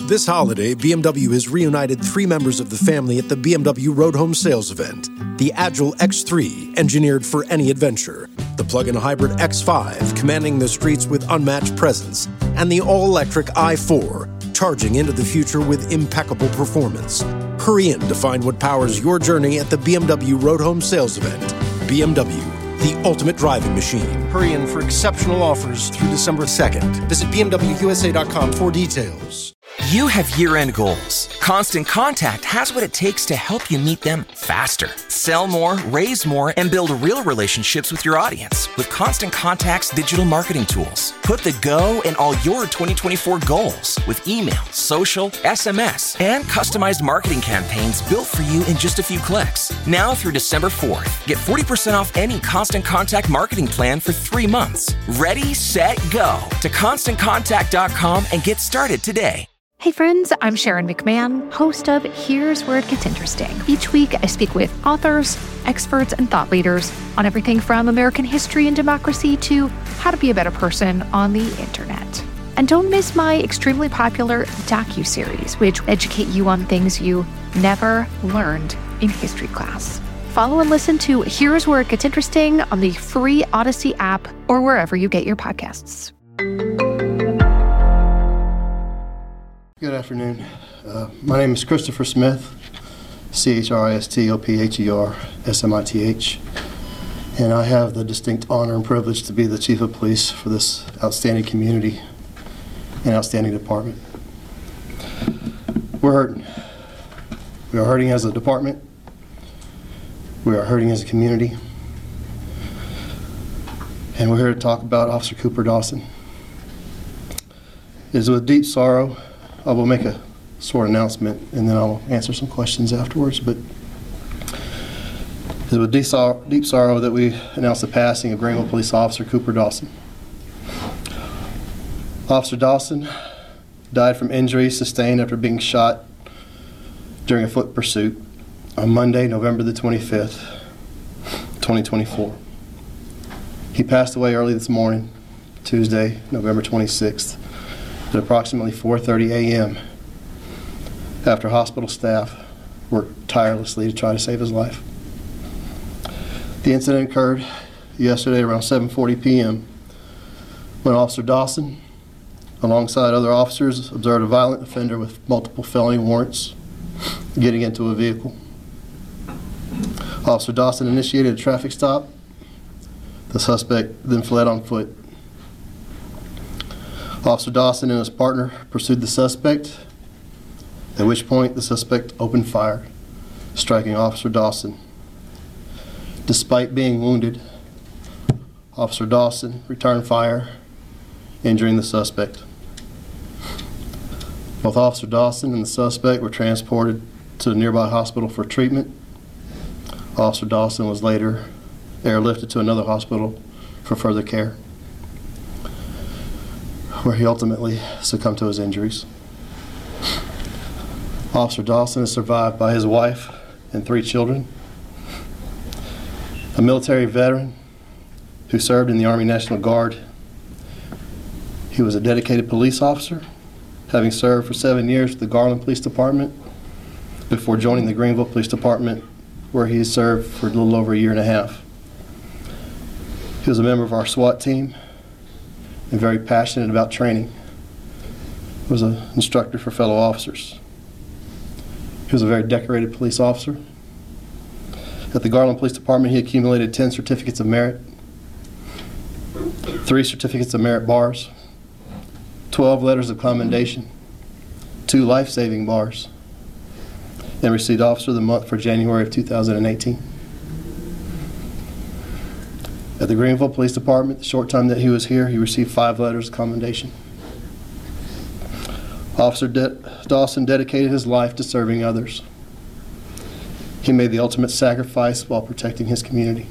This holiday, BMW has reunited 3 members of the family at the BMW Road Home Sales event. The Agile X3, engineered for any adventure. The plug-in hybrid X5, commanding the streets with unmatched presence. And the all-electric i4, charging into the future with impeccable performance. Hurry in to find what powers your journey at the BMW Road Home Sales event. BMW, the ultimate driving machine. Hurry in for exceptional offers through December 2nd. Visit BMWUSA.com for details. You have year-end goals. Constant Contact has what it takes to help you meet them faster. Sell more, raise more, and build real relationships with your audience with Constant Contact's digital marketing tools. Put the go in all your 2024 goals with email, social, SMS, and customized marketing campaigns built for you in just a few clicks. Now through December 4th, get 40% off any Constant Contact marketing plan for 3 months. Ready, set, go to ConstantContact.com and get started today. Hey friends, I'm Sharon McMahon, host of Here's Where It Gets Interesting. Each week, I speak with authors, experts, and thought leaders on everything from American history and democracy to how to be a better person on the internet. And don't miss my extremely popular docuseries, which educate you on things you never learned in history class. Follow and listen to Here's Where It Gets Interesting on the free Odyssey app or wherever you get your podcasts. Good afternoon. My name is Christopher Smith, CHRISTOPHER SMITH, and I have the distinct honor and privilege to be the Chief of Police for this outstanding community and outstanding department. We're hurting. We are hurting as a department. We are hurting as a community. And we're here to talk about Officer Cooper Dawson. It is with deep sorrow I will make a short announcement, and then I'll answer some questions afterwards. But it's with deep sorrow that we announce the passing of Greenville Police Officer Cooper Dawson. Officer Dawson died from injuries sustained after being shot during a foot pursuit on Monday, November the 25th, 2024. He passed away early this morning, Tuesday, November 26th. At approximately 4:30 a.m. after hospital staff worked tirelessly to try to save his life. The incident occurred yesterday around 7:40 p.m. when Officer Dawson, alongside other officers, observed a violent offender with multiple felony warrants getting into a vehicle. Officer Dawson initiated a traffic stop. The suspect then fled on foot. Officer Dawson and his partner pursued the suspect, at which point the suspect opened fire, striking Officer Dawson. Despite being wounded, Officer Dawson returned fire, injuring the suspect. Both Officer Dawson and the suspect were transported to a nearby hospital for treatment. Officer Dawson was later airlifted to another hospital for further care, where he ultimately succumbed to his injuries. Officer Dawson is survived by his wife and 3 children. A military veteran who served in the Army National Guard. He was a dedicated police officer, having served for 7 years with the Garland Police Department before joining the Greenville Police Department, where he served for a little over a year and a half. He was a member of our SWAT team and very passionate about training. He was an instructor for fellow officers. He was a very decorated police officer. At the Garland Police Department, he accumulated 10 certificates of merit, 3 certificates of merit bars, 12 letters of commendation, 2 life-saving bars, and received Officer of the Month for January of 2018. At the Greenville Police Department, the short time that he was here, he received 5 letters of commendation. Officer Dawson dedicated his life to serving others. He made the ultimate sacrifice while protecting his community.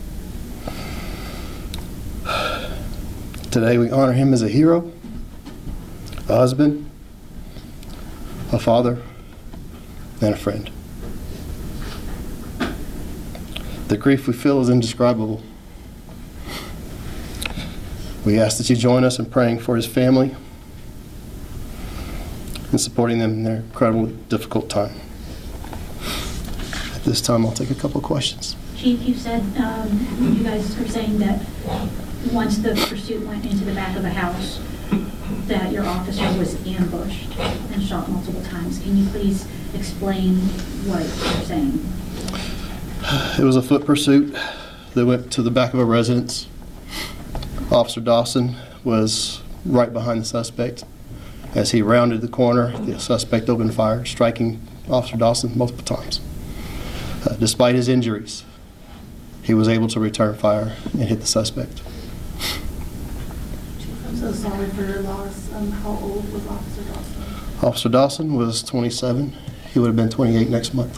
Today we honor him as a hero, a husband, a father, and a friend. The grief we feel is indescribable. We ask that you join us in praying for his family, and supporting them in their incredibly difficult time. At this time, I'll take a couple of questions. Chief, you said you guys are saying that once the pursuit went into the back of the house, that your officer was ambushed and shot multiple times. Can you please explain what you're saying? It was a foot pursuit that went to the back of a residence. Officer Dawson was right behind the suspect. As he rounded the corner, the suspect opened fire, striking Officer Dawson multiple times. Despite his injuries, he was able to return fire and hit the suspect. I'm so sorry for your loss. How old was Officer Dawson? Officer Dawson was 27. He would have been 28 next month.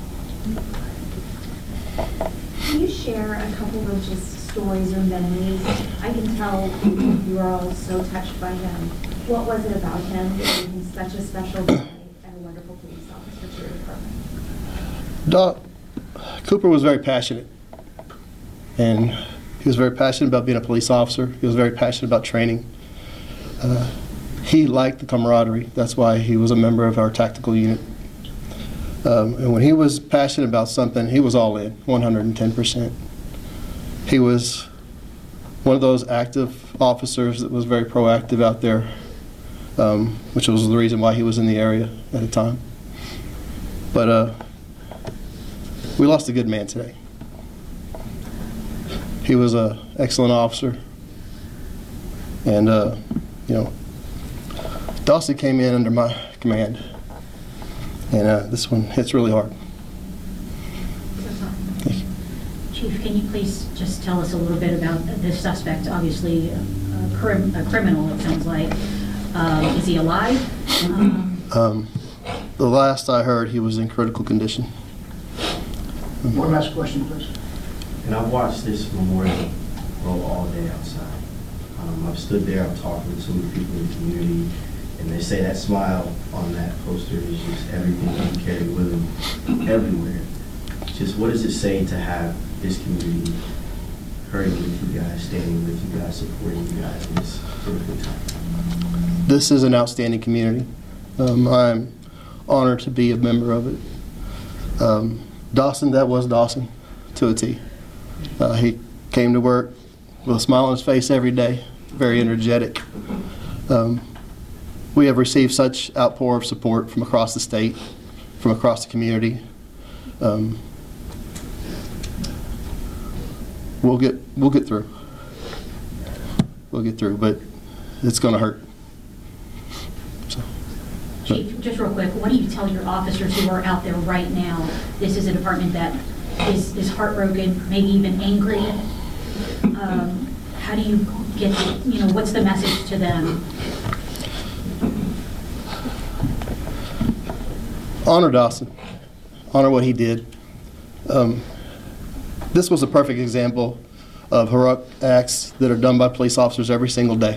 Can you share a couple of just stories or memories? I can tell you are all so touched by him. What was it about him that made him such a special guy and a wonderful police officer to your department? Cooper was very passionate, and he was very passionate about being a police officer. He was very passionate about training. He liked the camaraderie. That's why he was a member of our tactical unit. And when he was passionate about something, he was all in, 110%. He was one of those active officers that was very proactive out there, which was the reason why he was in the area at the time. But we lost a good man today. He was an excellent officer, and Dawson came in under my command, and this one hits really hard. Chief, can you please just tell us a little bit about this suspect? Obviously, a criminal, it sounds like. Is he alive? The last I heard, he was in critical condition. One last question, please. And I've watched this memorial roll all day outside. I've stood there, I've talked with some of the people in the community, and they say that smile on that poster is just everything he carried with him everywhere. Just what does it say to have this community hurting with you guys, standing with you guys, supporting you guys in this difficult time? This is an outstanding community. I'm honored to be a member of it. Dawson, that was Dawson to a T. He came to work with a smile on his face every day, very energetic. We have received such outpour of support from across the state, from across the community. We'll get through. We'll get through, but it's going to hurt. Chief, just real quick, what do you tell your officers who are out there right now? This is a department that is heartbroken, maybe even angry. How do you get, what's the message to them? Honor Dawson. Honor what he did. This was a perfect example of heroic acts that are done by police officers every single day.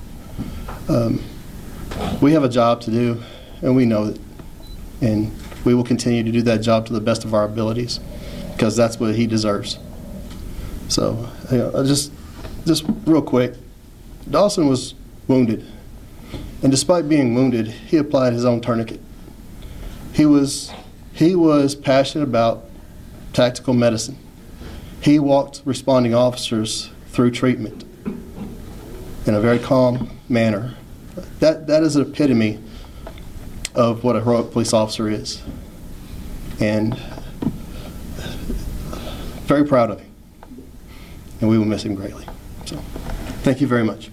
We have a job to do, and we know it. And we will continue to do that job to the best of our abilities, because that's what he deserves. So, just real quick, Dawson was wounded. And despite being wounded, he applied his own tourniquet. He was passionate about tactical medicine. He walked responding officers through treatment in a very calm manner. That is an epitome of what a heroic police officer is. And very proud of him. And we will miss him greatly. So, thank you very much.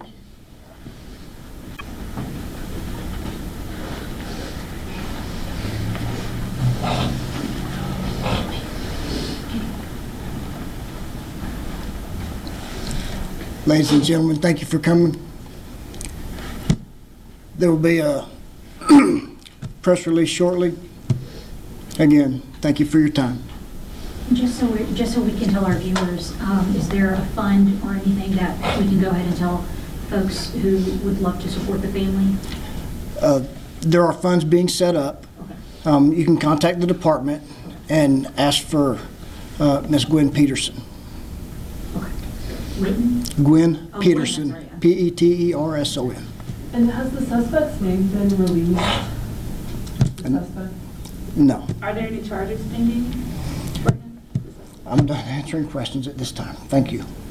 Ladies and gentlemen, thank you for coming. There will be a press release shortly. Again, thank you for your time. Just so we can tell our viewers, is there a fund or anything that we can go ahead and tell folks who would love to support the family? There are funds being set up. Okay. You can contact the department and ask for Ms. Gwen Peterson. Okay. Written? Gwen Oh, Peterson, Gwen, that's right. Peterson. And has the suspect's name been released? The suspect? No. Are there any charges pending for him? I'm done answering questions at this time. Thank you.